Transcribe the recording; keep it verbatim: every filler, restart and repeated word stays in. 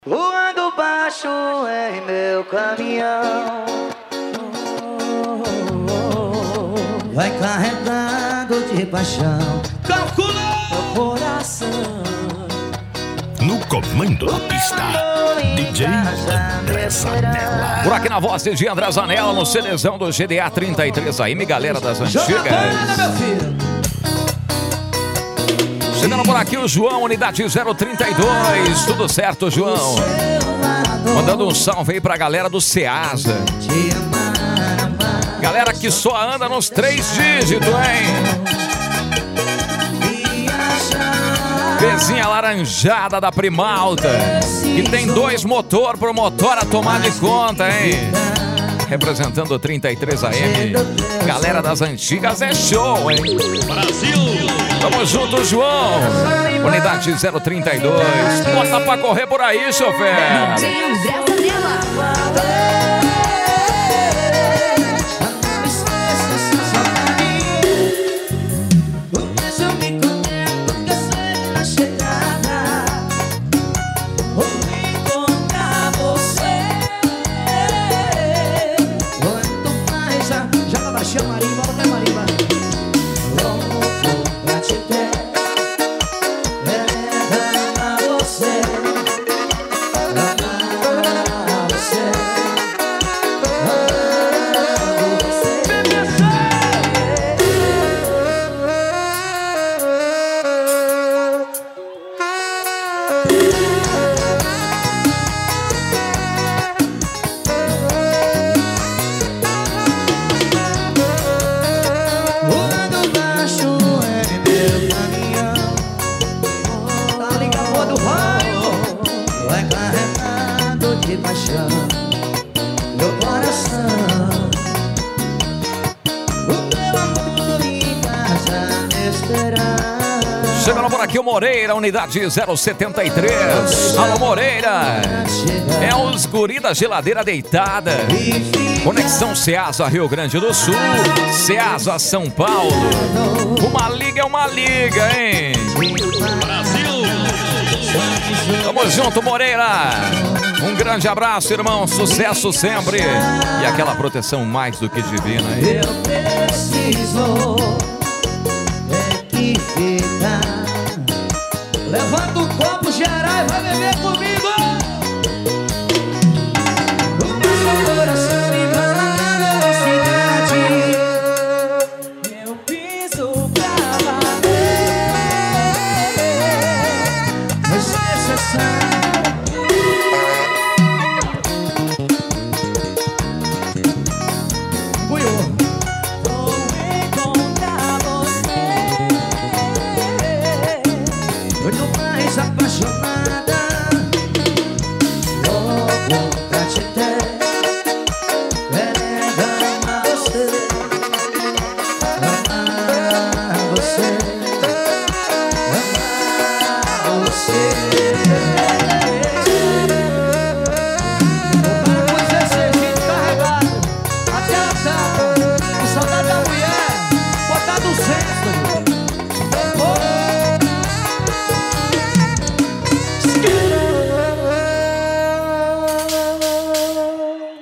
Voando baixo em meu caminhão, vai carregado de paixão. Calcula! Meu coração. No comando da pista, D J André Zanella. Por aqui na voz de André Zanella, no CDzão do G D A trinta e três A M, galera das antigas. Meu filho. Chegando por aqui o João, unidade zero trinta e dois. Tudo certo, João? Mandando um salve aí pra galera do Ceasa. Galera que só anda nos três dígitos, hein? Pezinha laranjada da Primalta, que tem dois motor pro motor a tomar de conta, hein? Representando o trinta e três A M. Galera das antigas é show, hein? Brasil! Tamo junto, João. Unidade zero trinta e dois. Bota pra correr por aí, chofer. Meu coração, o meu amor em casa me esperar. Chegando por aqui o Moreira, unidade zero setenta e três. Alô, Moreira. É os guri da geladeira deitada. Conexão Ceasa, Rio Grande do Sul. Ceasa, São Paulo. Uma liga é uma liga, hein? Brasil! Tamo junto, Moreira. Um grande abraço, irmão. Sucesso sempre. E aquela proteção mais do que divina, hein? Eu preciso é que ficar. Levanta o copo geral e vai beber comigo. O meu coração me manda na cidade. Eu piso pra valer. Mas você sabe. Muito mais apaixonada. Oh, oh.